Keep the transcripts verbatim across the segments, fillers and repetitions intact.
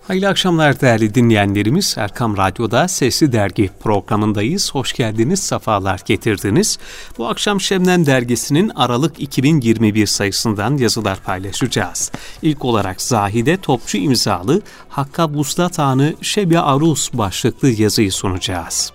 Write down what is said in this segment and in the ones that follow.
Hayırlı akşamlar değerli dinleyenlerimiz. Erkam Radyo'da Sesli Dergi programındayız. Hoş geldiniz, sefalar getirdiniz. Bu akşam Şebnem Dergisi'nin Aralık iki bin yirmi bir sayısından yazılar paylaşacağız. İlk olarak Zahide Topçu imzalı Hakka Vuslat Anı Şebi Arus başlıklı yazıyı sunacağız.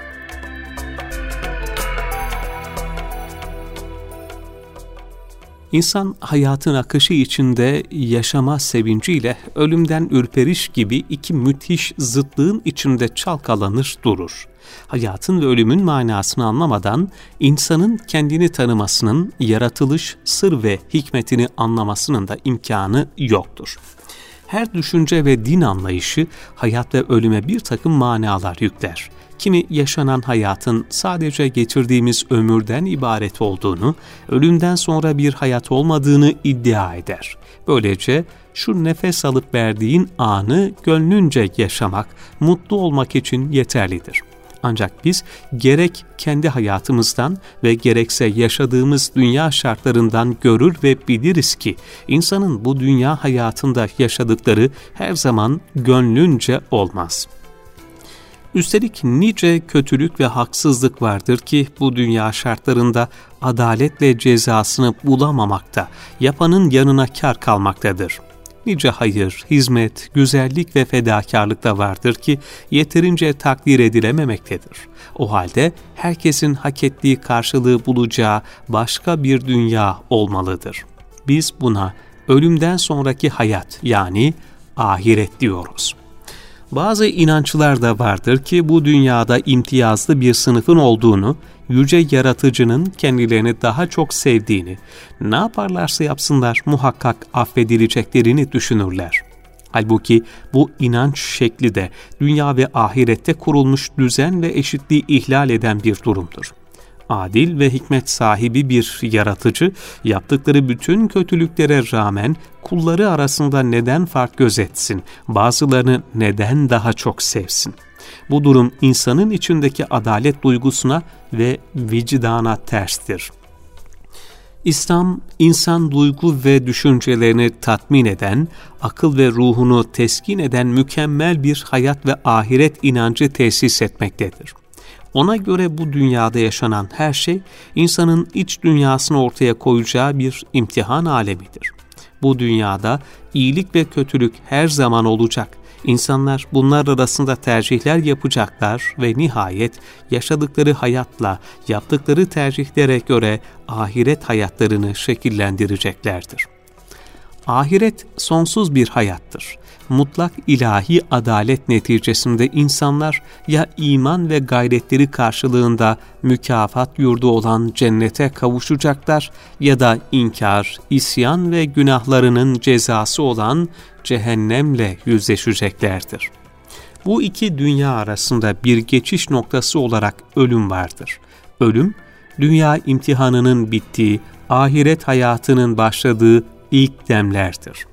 İnsan hayatın akışı içinde yaşama sevinciyle ölümden ürperiş gibi iki müthiş zıtlığın içinde çalkalanır durur. Hayatın ve ölümün manasını anlamadan insanın kendini tanımasının, yaratılış, sır ve hikmetini anlamasının da imkanı yoktur. Her düşünce ve din anlayışı hayat ve ölüme bir takım manalar yükler. Kimi yaşanan hayatın sadece geçirdiğimiz ömürden ibaret olduğunu, ölümden sonra bir hayat olmadığını iddia eder. Böylece şu nefes alıp verdiğin anı gönlünce yaşamak, mutlu olmak için yeterlidir. Ancak biz gerek kendi hayatımızdan ve gerekse yaşadığımız dünya şartlarından görür ve biliriz ki insanın bu dünya hayatında yaşadıkları her zaman gönlünce olmaz. Üstelik nice kötülük ve haksızlık vardır ki bu dünya şartlarında adaletle cezasını bulamamakta, yapanın yanına kâr kalmaktadır. Nice hayır, hizmet, güzellik ve fedakarlık da vardır ki yeterince takdir edilememektedir. O halde herkesin hak ettiği karşılığı bulacağı başka bir dünya olmalıdır. Biz buna ölümden sonraki hayat yani ahiret diyoruz. Bazı inançlar da vardır ki bu dünyada imtiyazlı bir sınıfın olduğunu, yüce yaratıcının kendilerini daha çok sevdiğini, ne yaparlarsa yapsınlar muhakkak affedileceklerini düşünürler. Halbuki bu inanç şekli de dünya ve ahirette kurulmuş düzen ve eşitliği ihlal eden bir durumdur. Adil ve hikmet sahibi bir yaratıcı, yaptıkları bütün kötülüklere rağmen kulları arasında neden fark gözetsin, bazılarını neden daha çok sevsin? Bu durum insanın içindeki adalet duygusuna ve vicdana terstir. İslam, insan duygu ve düşüncelerini tatmin eden, akıl ve ruhunu teskin eden mükemmel bir hayat ve ahiret inancı tesis etmektedir. Ona göre bu dünyada yaşanan her şey, insanın iç dünyasını ortaya koyacağı bir imtihan alemidir. Bu dünyada iyilik ve kötülük her zaman olacak. İnsanlar bunlar arasında tercihler yapacaklar ve nihayet yaşadıkları hayatla, yaptıkları tercihlere göre ahiret hayatlarını şekillendireceklerdir. Ahiret sonsuz bir hayattır. Mutlak ilahi adalet neticesinde insanlar ya iman ve gayretleri karşılığında mükafat yurdu olan cennete kavuşacaklar ya da inkar, isyan ve günahlarının cezası olan cehennemle yüzleşeceklerdir. Bu iki dünya arasında bir geçiş noktası olarak ölüm vardır. Ölüm, dünya imtihanının bittiği, ahiret hayatının başladığı ilk demlerdir.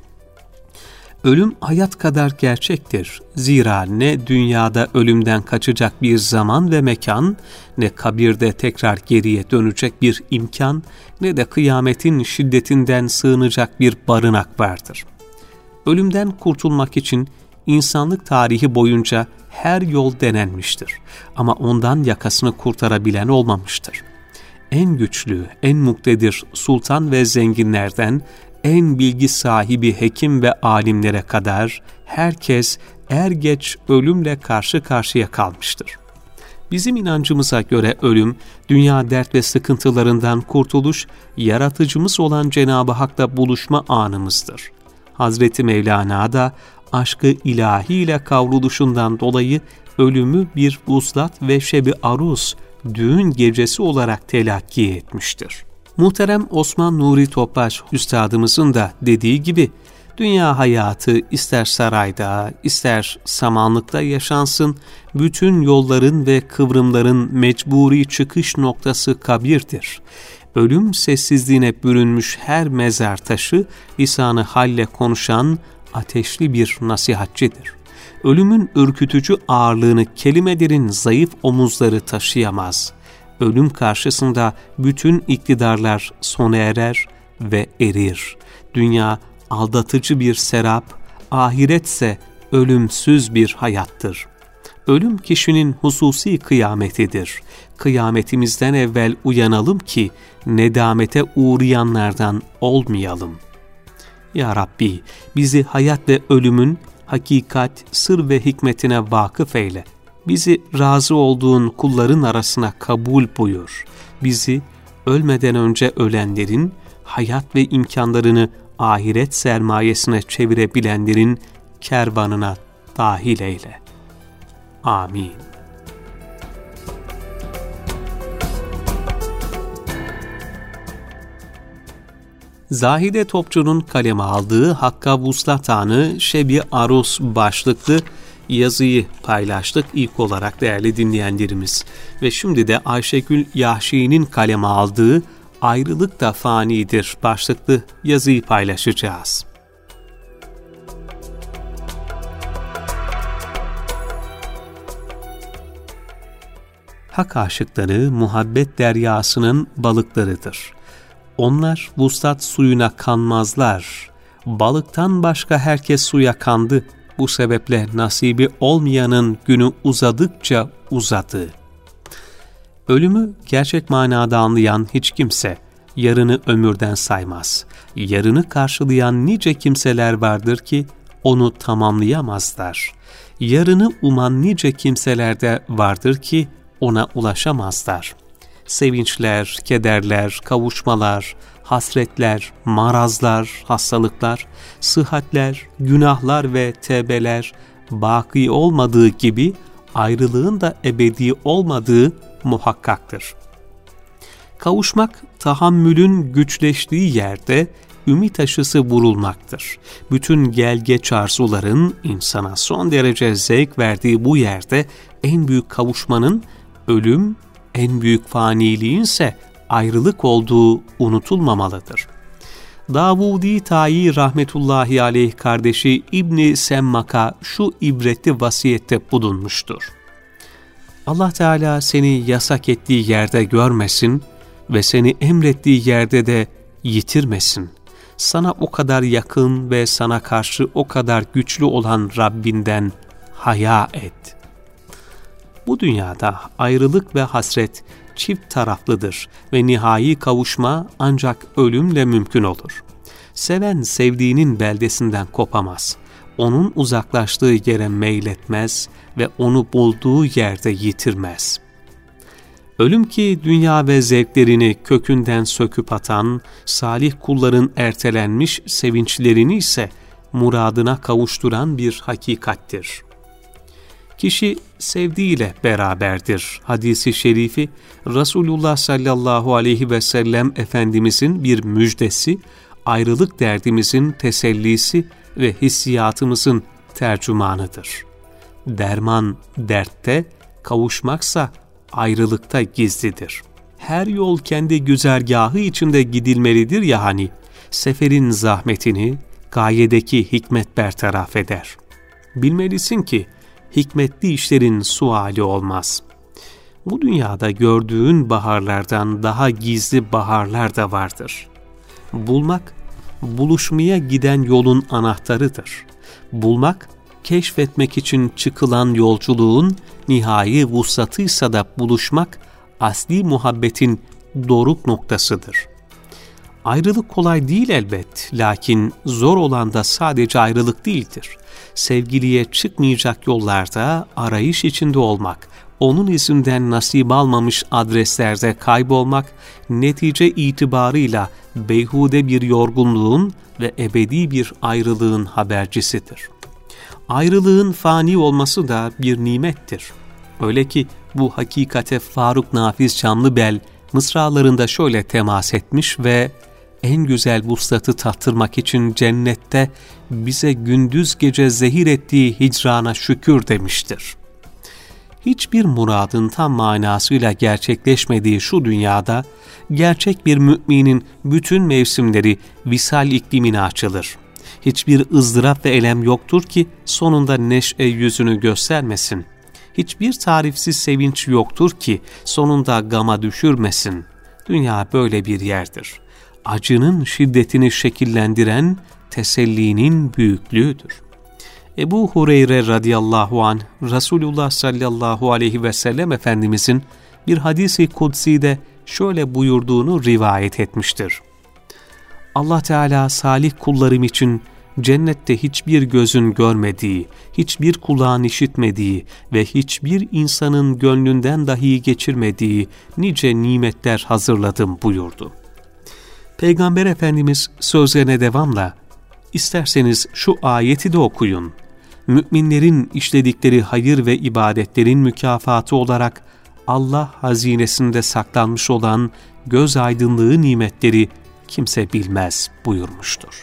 Ölüm hayat kadar gerçektir. Zira ne dünyada ölümden kaçacak bir zaman ve mekan, ne kabirde tekrar geriye dönecek bir imkan, ne de kıyametin şiddetinden sığınacak bir barınak vardır. Ölümden kurtulmak için insanlık tarihi boyunca her yol denenmiştir. Ama ondan yakasını kurtarabilen olmamıştır. En güçlü, en muktedir sultan ve zenginlerden, en bilgi sahibi hekim ve alimlere kadar herkes er geç ölümle karşı karşıya kalmıştır. Bizim inancımıza göre ölüm, dünya dert ve sıkıntılarından kurtuluş, yaratıcımız olan Cenab-ı Hak'la buluşma anımızdır. Hazreti Mevlana da aşkı ilahiyle kavruluşundan dolayı ölümü bir vuslat ve şebi aruz, düğün gecesi olarak telakki etmiştir. Muhterem Osman Nuri Topbaş Üstadımızın da dediği gibi, dünya hayatı ister sarayda, ister samanlıkta yaşansın, bütün yolların ve kıvrımların mecburi çıkış noktası kabirdir. Ölüm sessizliğine bürünmüş her mezar taşı, lisanı halle konuşan ateşli bir nasihatçidir. Ölümün ürkütücü ağırlığını kelimelerin zayıf omuzları taşıyamaz. Ölüm karşısında bütün iktidarlar sona erer ve erir. Dünya aldatıcı bir serap, ahiretse ölümsüz bir hayattır. Ölüm kişinin hususi kıyametidir. Kıyametimizden evvel uyanalım ki nedamete uğrayanlardan olmayalım. Ya Rabbi, bizi hayat ve ölümün hakikat, sır ve hikmetine vakıf eyle. Bizi razı olduğun kulların arasına kabul buyur. Bizi ölmeden önce ölenlerin, hayat ve imkanlarını ahiret sermayesine çevirebilenlerin kervanına dahil eyle. Amin. Zahide Topçu'nun kaleme aldığı Hakka Vuslat Anı Şebi Arus başlıklı yazıyı paylaştık ilk olarak değerli dinleyenlerimiz. Ve şimdi de Ayşegül Yahşi'nin kaleme aldığı Ayrılık da Fanidir başlıklı yazıyı paylaşacağız. Hak aşıkları muhabbet deryasının balıklarıdır. Onlar vuslat suyuna kanmazlar. Balıktan başka herkes suya kandı. Bu sebeple nasibi olmayanın günü uzadıkça uzadı. Ölümü gerçek manada anlayan hiç kimse yarını ömürden saymaz. Yarını karşılayan nice kimseler vardır ki onu tamamlayamazlar. Yarını uman nice kimseler de vardır ki ona ulaşamazlar. Sevinçler, kederler, kavuşmalar, hasretler, marazlar, hastalıklar, sıhhatler, günahlar ve tevbeler baki olmadığı gibi ayrılığın da ebedi olmadığı muhakkaktır. Kavuşmak, tahammülün güçleştiği yerde ümit aşısı vurulmaktır. Bütün gel geç arzuların insana son derece zevk verdiği bu yerde en büyük kavuşmanın ölüm, en büyük faniliğin ise ayrılık olduğu unutulmamalıdır. Davudi Tayi rahmetullahi aleyh kardeşi İbn Semmak'a şu ibretli vasiyette bulunmuştur. Allah Teala seni yasak ettiği yerde görmesin ve seni emrettiği yerde de yitirmesin. Sana o kadar yakın ve sana karşı o kadar güçlü olan Rabbinden haya et. Bu dünyada ayrılık ve hasret çift taraflıdır ve nihai kavuşma ancak ölümle mümkün olur. Seven sevdiğinin beldesinden kopamaz. Onun uzaklaştığı yere meyletmez ve onu bulduğu yerde yitirmez. Ölüm ki dünya ve zevklerini kökünden söküp atan, salih kulların ertelenmiş sevinçlerini ise muradına kavuşturan bir hakikattir. Kişi sevdiğiyle beraberdir. Hadis-i şerifi Resulullah sallallahu aleyhi ve sellem Efendimizin bir müjdesi, ayrılık derdimizin tesellisi ve hissiyatımızın tercümanıdır. Derman dertte, kavuşmaksa ayrılıkta gizlidir. Her yol kendi güzergahı içinde gidilmelidir ya hani, seferin zahmetini gayedeki hikmet bertaraf eder. Bilmelisin ki, hikmetli işlerin suali olmaz. Bu dünyada gördüğün baharlardan daha gizli baharlar da vardır. Bulmak, buluşmaya giden yolun anahtarıdır. Bulmak, keşfetmek için çıkılan yolculuğun nihai vuslatıysa da buluşmak, asli muhabbetin doruk noktasıdır. Ayrılık kolay değil elbet, lakin zor olan da sadece ayrılık değildir. Sevgiliye çıkmayacak yollarda arayış içinde olmak, onun izinden nasip almamış adreslerde kaybolmak, netice itibarıyla beyhude bir yorgunluğun ve ebedi bir ayrılığın habercisidir. Ayrılığın fani olması da bir nimettir. Öyle ki bu hakikate Faruk Nafiz Çamlıbel mısralarında şöyle temas etmiş ve en güzel vuslatı tattırmak için cennette bize gündüz gece zehir ettiği hicrana şükür demiştir. Hiçbir muradın tam manasıyla gerçekleşmediği şu dünyada, gerçek bir müminin bütün mevsimleri visal iklimine açılır. Hiçbir ızdırap ve elem yoktur ki sonunda neşe yüzünü göstermesin. Hiçbir tarifsiz sevinç yoktur ki sonunda gama düşürmesin. Dünya böyle bir yerdir. Acının şiddetini şekillendiren tesellinin büyüklüğüdür. Ebu Hureyre radıyallahu anh, Resulullah sallallahu aleyhi ve sellem Efendimizin bir hadisi kudside şöyle buyurduğunu rivayet etmiştir. Allah Teala salih kullarım için cennette hiçbir gözün görmediği, hiçbir kulağın işitmediği ve hiçbir insanın gönlünden dahi geçirmediği nice nimetler hazırladım buyurdu. Peygamber Efendimiz sözlerine devamla, İsterseniz şu ayeti de okuyun. Müminlerin işledikleri hayır ve ibadetlerin mükafatı olarak Allah hazinesinde saklanmış olan göz aydınlığı nimetleri kimse bilmez buyurmuştur.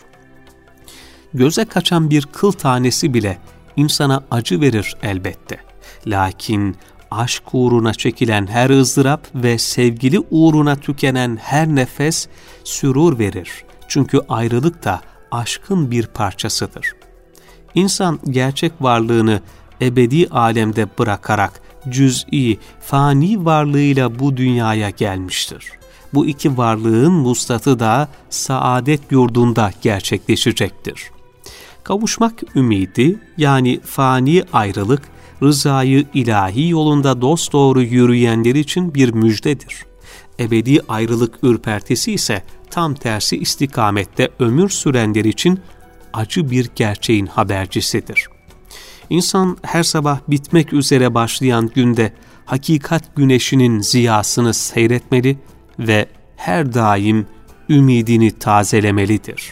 Göze kaçan bir kıl tanesi bile insana acı verir elbette. Lakin aşk uğruna çekilen her ızdırap ve sevgili uğruna tükenen her nefes sürur verir. Çünkü ayrılık da aşkın bir parçasıdır. İnsan gerçek varlığını ebedi alemde bırakarak cüz'i, fani varlığıyla bu dünyaya gelmiştir. Bu iki varlığın vuslatı da saadet yurdunda gerçekleşecektir. Kavuşmak ümidi, yani fani ayrılık, rızayı ilahi yolunda dosdoğru yürüyenler için bir müjdedir. Ebedi ayrılık ürpertisi ise tam tersi istikamette ömür sürenler için acı bir gerçeğin habercisidir. İnsan her sabah bitmek üzere başlayan günde hakikat güneşinin ziyasını seyretmeli ve her daim ümidini tazelemelidir.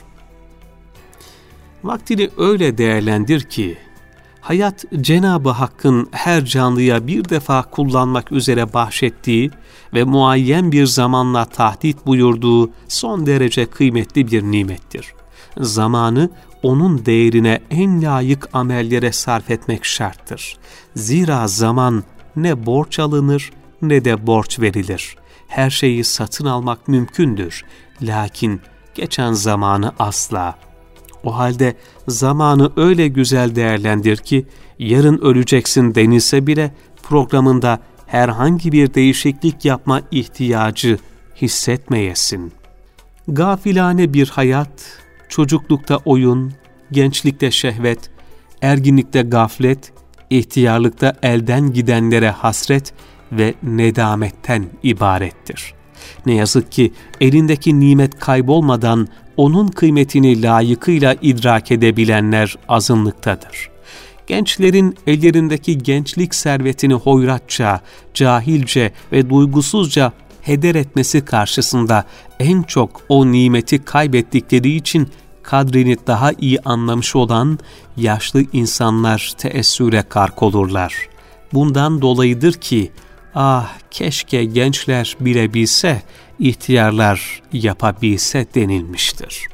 Vaktini öyle değerlendir ki, hayat Cenab-ı Hakk'ın her canlıya bir defa kullanmak üzere bahşettiği ve muayyen bir zamanla tahdit buyurduğu son derece kıymetli bir nimettir. Zamanı onun değerine en layık amellere sarf etmek şarttır. Zira zaman ne borç alınır ne de borç verilir. Her şeyi satın almak mümkündür. Lakin geçen zamanı asla. O halde zamanı öyle güzel değerlendir ki, yarın öleceksin denilse bile programında herhangi bir değişiklik yapma ihtiyacı hissetmeyesin. Gafilane bir hayat, çocuklukta oyun, gençlikte şehvet, erginlikte gaflet, ihtiyarlıkta elden gidenlere hasret ve nedametten ibarettir. Ne yazık ki elindeki nimet kaybolmadan onun kıymetini layıkıyla idrak edebilenler azınlıktadır. Gençlerin ellerindeki gençlik servetini hoyratça, cahilce ve duygusuzca heder etmesi karşısında en çok o nimeti kaybettikleri için kadrini daha iyi anlamış olan yaşlı insanlar teessüre gark olurlar. Bundan dolayıdır ki, ah keşke gençler bilebilse, ihtiyarlar yapabilse denilmiştir.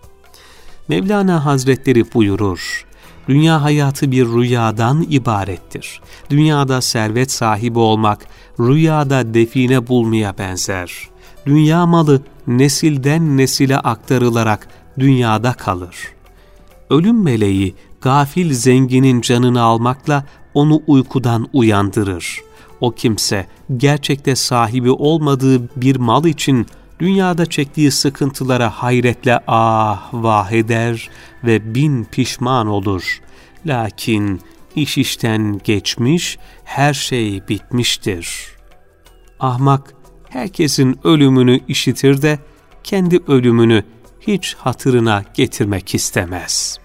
Mevlana Hazretleri buyurur, dünya hayatı bir rüyadan ibarettir. Dünyada servet sahibi olmak, rüyada define bulmaya benzer. Dünya malı nesilden nesile aktarılarak dünyada kalır. Ölüm meleği gafil zenginin canını almakla onu uykudan uyandırır. O kimse gerçekte sahibi olmadığı bir mal için dünyada çektiği sıkıntılara hayretle ah vah eder ve bin pişman olur. Lakin iş işten geçmiş, her şey bitmiştir. Ahmak herkesin ölümünü işitir de kendi ölümünü hiç hatırına getirmek istemez.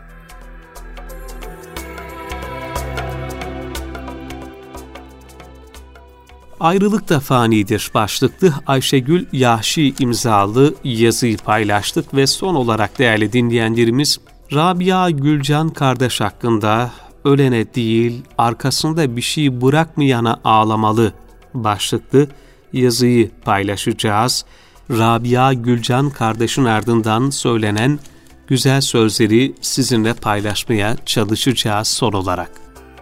Ayrılık da fanidir başlıklı Ayşegül Yahşi imzalı yazıyı paylaştık ve son olarak değerli dinleyenlerimiz, Rabia Gülcan kardeş hakkında ölene değil arkasında bir şey bırakmayana ağlamalı başlıklı yazıyı paylaşacağız. Rabia Gülcan kardeşin ardından söylenen güzel sözleri sizinle paylaşmaya çalışacağız son olarak.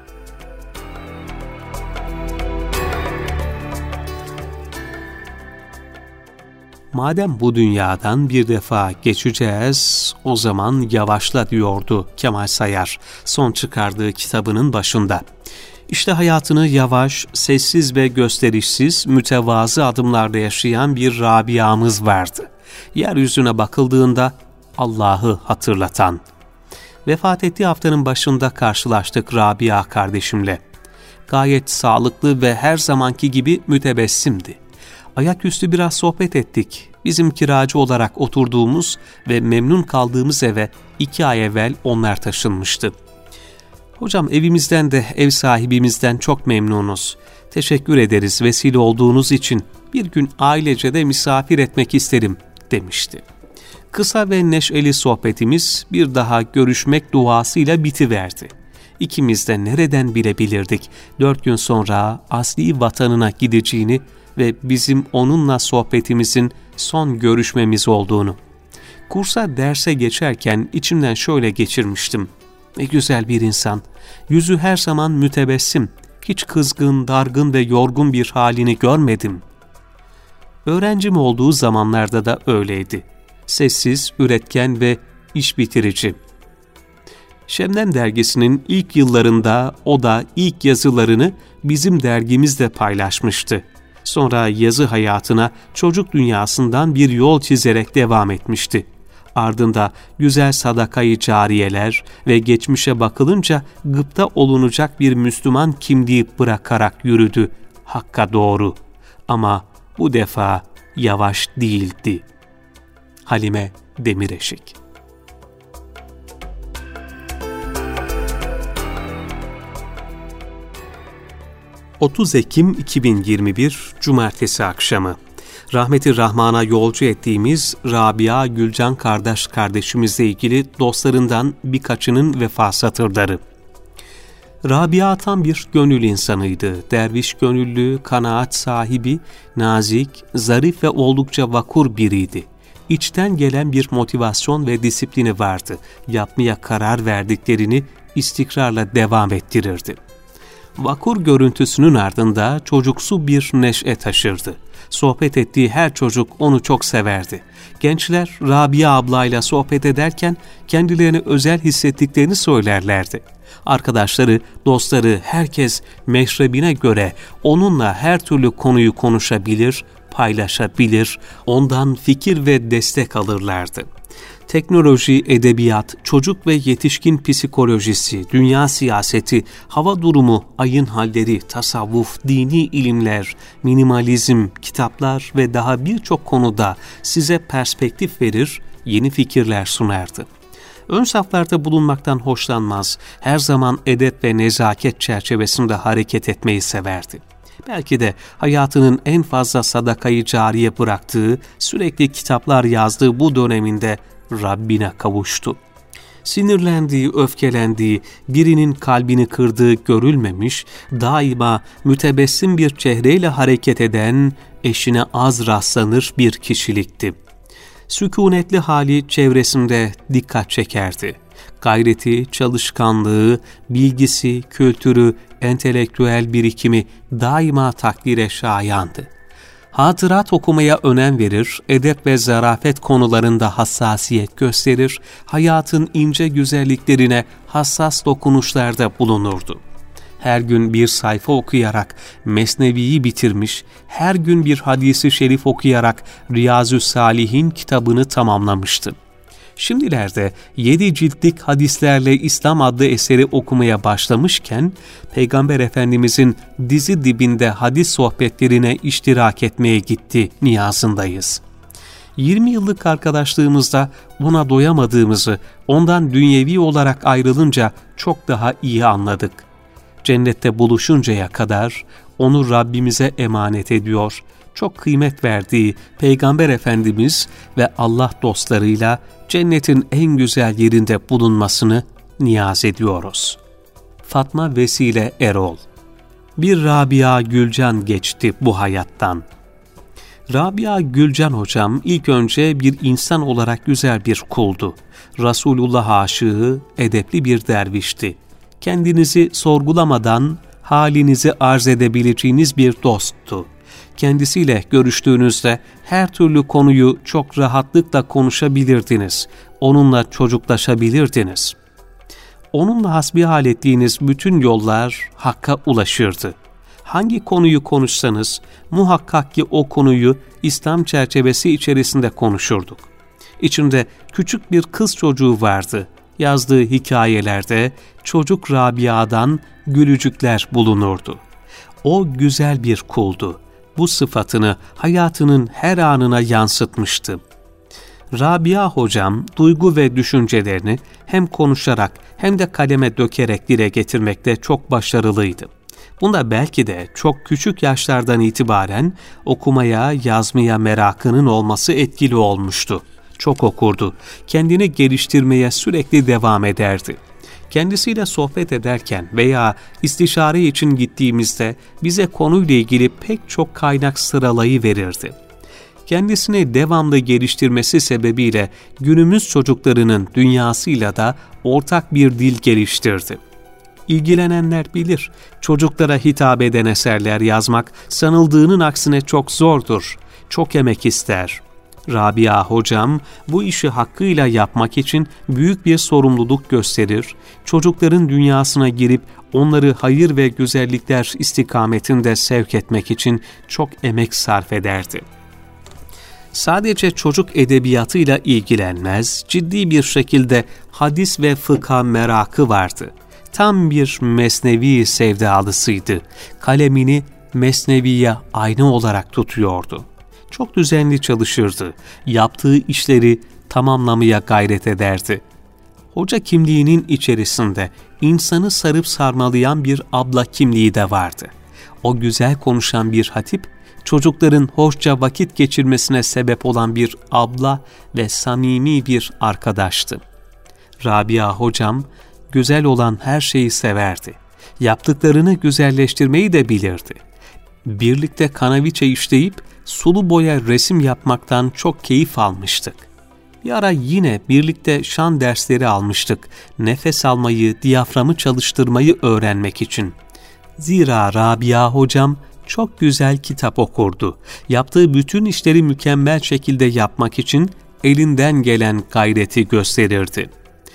Madem bu dünyadan bir defa geçeceğiz, o zaman yavaşla diyordu Kemal Sayar son çıkardığı kitabının başında. İşte hayatını yavaş, sessiz ve gösterişsiz, mütevazı adımlarda yaşayan bir Rabia'mız vardı. Yeryüzüne bakıldığında Allah'ı hatırlatan. Vefat ettiği haftanın başında karşılaştık Rabia kardeşimle. Gayet sağlıklı ve her zamanki gibi mütebessimdi. Ayaküstü biraz sohbet ettik. Bizim kiracı olarak oturduğumuz ve memnun kaldığımız eve iki ay evvel onlar taşınmıştı. Hocam, evimizden de ev sahibimizden çok memnunuz. Teşekkür ederiz vesile olduğunuz için. Bir gün ailece de misafir etmek isterim demişti. Kısa ve neşeli sohbetimiz bir daha görüşmek duasıyla bitiverdi. İkimiz de nereden bilebilirdik dört gün sonra asli vatanına gideceğini ve bizim onunla sohbetimizin son görüşmemiz olduğunu. Kursa derse geçerken içimden şöyle geçirmiştim. Ne güzel bir insan, yüzü her zaman mütebessim, hiç kızgın, dargın ve yorgun bir halini görmedim. Öğrencim olduğu zamanlarda da öyleydi. Sessiz, üretken ve iş bitirici. Şebnem dergisinin ilk yıllarında o da ilk yazılarını bizim dergimizde paylaşmıştı. Sonra yazı hayatına çocuk dünyasından bir yol çizerek devam etmişti. Ardında güzel sadakayı cariyeler ve geçmişe bakılınca gıpta olunacak bir Müslüman kimliği bırakarak yürüdü Hakk'a doğru. Ama bu defa yavaş değildi. Halime Demireşik. otuz Ekim iki bin yirmi bir Cumartesi akşamı. Rahmeti Rahman'a yolcu ettiğimiz Rabia Gülcan kardeş kardeşimizle ilgili dostlarından birkaçının vefa satırları. Rabia tam bir gönül insanıydı. Derviş gönüllü, kanaat sahibi, nazik, zarif ve oldukça vakur biriydi. İçten gelen bir motivasyon ve disiplini vardı. Yapmaya karar verdiklerini istikrarla devam ettirirdi. Vakur görüntüsünün ardında çocuksu bir neşe taşırdı. Sohbet ettiği her çocuk onu çok severdi. Gençler Rabia ablayla sohbet ederken kendilerini özel hissettiklerini söylerlerdi. Arkadaşları, dostları, herkes meşrebine göre onunla her türlü konuyu konuşabilir, paylaşabilir, ondan fikir ve destek alırlardı. Teknoloji, edebiyat, çocuk ve yetişkin psikolojisi, dünya siyaseti, hava durumu, ayın halleri, tasavvuf, dini ilimler, minimalizm, kitaplar ve daha birçok konuda size perspektif verir, yeni fikirler sunardı. Ön saflarda bulunmaktan hoşlanmaz, her zaman edep ve nezaket çerçevesinde hareket etmeyi severdi. Belki de hayatının en fazla sadakayı cariye bıraktığı, sürekli kitaplar yazdığı bu döneminde Rabbine kavuştu. Sinirlendiği, öfkelendiği, birinin kalbini kırdığı görülmemiş, daima mütebessim bir çehreyle hareket eden, eşine az rastlanır bir kişilikti. Sükunetli hali çevresinde dikkat çekerdi. Gayreti, çalışkanlığı, bilgisi, kültürü, entelektüel birikimi daima takdire şayandı. Hatırat okumaya önem verir, edep ve zarafet konularında hassasiyet gösterir, hayatın ince güzelliklerine hassas dokunuşlarda bulunurdu. Her gün bir sayfa okuyarak Mesnevi'yi bitirmiş, her gün bir hadisi şerif okuyarak Riyazü Salihin kitabını tamamlamıştı. Şimdilerde yedi ciltlik hadislerle İslam adlı eseri okumaya başlamışken, Peygamber Efendimizin dizi dibinde hadis sohbetlerine iştirak etmeye gitti niyazındayız. yirmi yıllık arkadaşlığımızda buna doyamadığımızı, ondan dünyevi olarak ayrılınca çok daha iyi anladık. Cennette buluşuncaya kadar onu Rabbimize emanet ediyor, çok kıymet verdiği Peygamber Efendimiz ve Allah dostlarıyla cennetin en güzel yerinde bulunmasını niyaz ediyoruz. Fatma Vesile Erol. Bir Rabia Gülcan geçti bu hayattan. Rabia Gülcan hocam ilk önce bir insan olarak güzel bir kuldu. Resulullah aşığı, edepli bir dervişti. Kendinizi sorgulamadan halinizi arz edebileceğiniz bir dosttu. Kendisiyle görüştüğünüzde her türlü konuyu çok rahatlıkla konuşabilirdiniz. Onunla çocuklaşabilirdiniz. Onunla hasbihal ettiğiniz bütün yollar Hakk'a ulaşırdı. Hangi konuyu konuşsanız muhakkak ki o konuyu İslam çerçevesi içerisinde konuşurduk. İçinde küçük bir kız çocuğu vardı. yazdığı hikayelerde çocuk Rabia'dan gülücükler bulunurdu. O güzel bir kuldu. Bu sıfatını hayatının her anına yansıtmıştı. Rabia hocam duygu ve düşüncelerini hem konuşarak hem de kaleme dökerek dile getirmekte çok başarılıydı. Bunda belki de çok küçük yaşlardan itibaren okumaya, yazmaya merakının olması etkili olmuştu. Çok okurdu, kendini geliştirmeye sürekli devam ederdi. Kendisiyle sohbet ederken veya istişare için gittiğimizde bize konuyla ilgili pek çok kaynak sıralayıverirdi. Kendisini devamlı geliştirmesi sebebiyle günümüz çocuklarının dünyasıyla da ortak bir dil geliştirdi. İlgilenenler bilir, çocuklara hitap eden eserler yazmak sanıldığının aksine çok zordur, çok emek ister. Rabia hocam bu işi hakkıyla yapmak için büyük bir sorumluluk gösterir, çocukların dünyasına girip onları hayır ve güzellikler istikametinde sevk etmek için çok emek sarf ederdi. Sadece çocuk edebiyatıyla ilgilenmez, ciddi bir şekilde hadis ve fıkha merakı vardı. Tam bir mesnevi sevdalısıydı. Kalemini mesneviye ayna olarak tutuyordu. Çok düzenli çalışırdı. Yaptığı işleri tamamlamaya gayret ederdi. Hoca kimliğinin içerisinde insanı sarıp sarmalayan bir abla kimliği de vardı. O güzel konuşan bir hatip, çocukların hoşça vakit geçirmesine sebep olan bir abla ve samimi bir arkadaştı. Rabia hocam, güzel olan her şeyi severdi. Yaptıklarını güzelleştirmeyi de bilirdi. Birlikte kanaviçe işleyip sulu boya resim yapmaktan çok keyif almıştık. Bir ara yine birlikte şan dersleri almıştık. Nefes almayı, diyaframı çalıştırmayı öğrenmek için. Zira Rabia hocam çok güzel kitap okurdu. Yaptığı bütün işleri mükemmel şekilde yapmak için elinden gelen gayreti gösterirdi.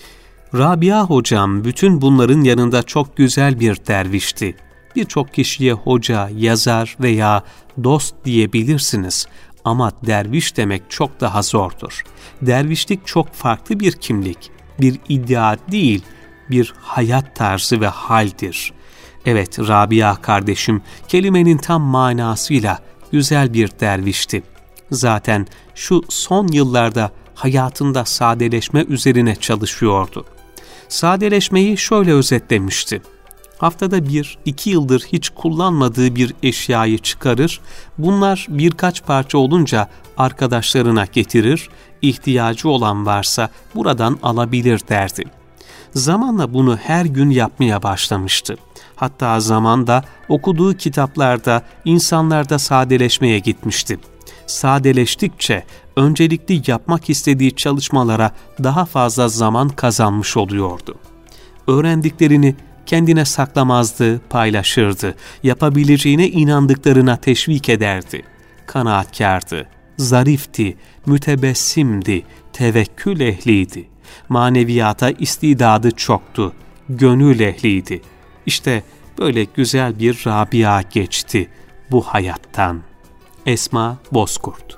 Rabia hocam bütün bunların yanında çok güzel bir dervişti. Birçok kişiye hoca, yazar veya dost diyebilirsiniz ama derviş demek çok daha zordur. Dervişlik çok farklı bir kimlik, bir iddia değil, bir hayat tarzı ve haldir. Evet, Rabia kardeşim kelimenin tam manasıyla güzel bir dervişti. Zaten şu son yıllarda hayatında sadeleşme üzerine çalışıyordu. Sadeleşmeyi şöyle özetlemişti. Haftada bir, iki yıldır hiç kullanmadığı bir eşyayı çıkarır, bunlar birkaç parça olunca arkadaşlarına getirir, ihtiyacı olan varsa buradan alabilir derdi. Zamanla bunu her gün yapmaya başlamıştı. Hatta zamanda okuduğu kitaplarda insanlarda sadeleşmeye gitmişti. Sadeleştikçe öncelikli yapmak istediği çalışmalara daha fazla zaman kazanmış oluyordu. Öğrendiklerini kendine saklamazdı, paylaşırdı. Yapabileceğine inandıklarına teşvik ederdi. Kanaatkârdı, zarifti, mütebessimdi, tevekkül ehliydi. Maneviyata istidadı çoktu, gönül ehliydi. İşte böyle güzel bir Rabia geçti bu hayattan. Esma Bozkurt.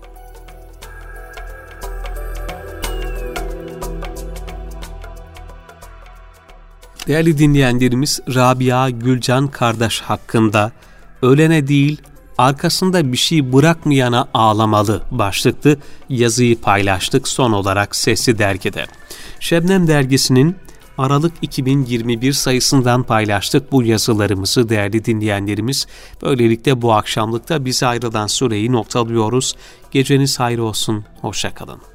Değerli dinleyenlerimiz, Rabia Gülcan kardeş hakkında ölene değil, arkasında bir şey bırakmayana ağlamalı başlıklı yazıyı paylaştık son olarak Sesli Dergi'de. Şebnem Dergisi'nin Aralık iki bin yirmi bir sayısından paylaştık bu yazılarımızı değerli dinleyenlerimiz. Böylelikle bu akşamlıkta bize ayrılan süreyi noktalıyoruz. Geceniz hayır olsun, hoşça kalın.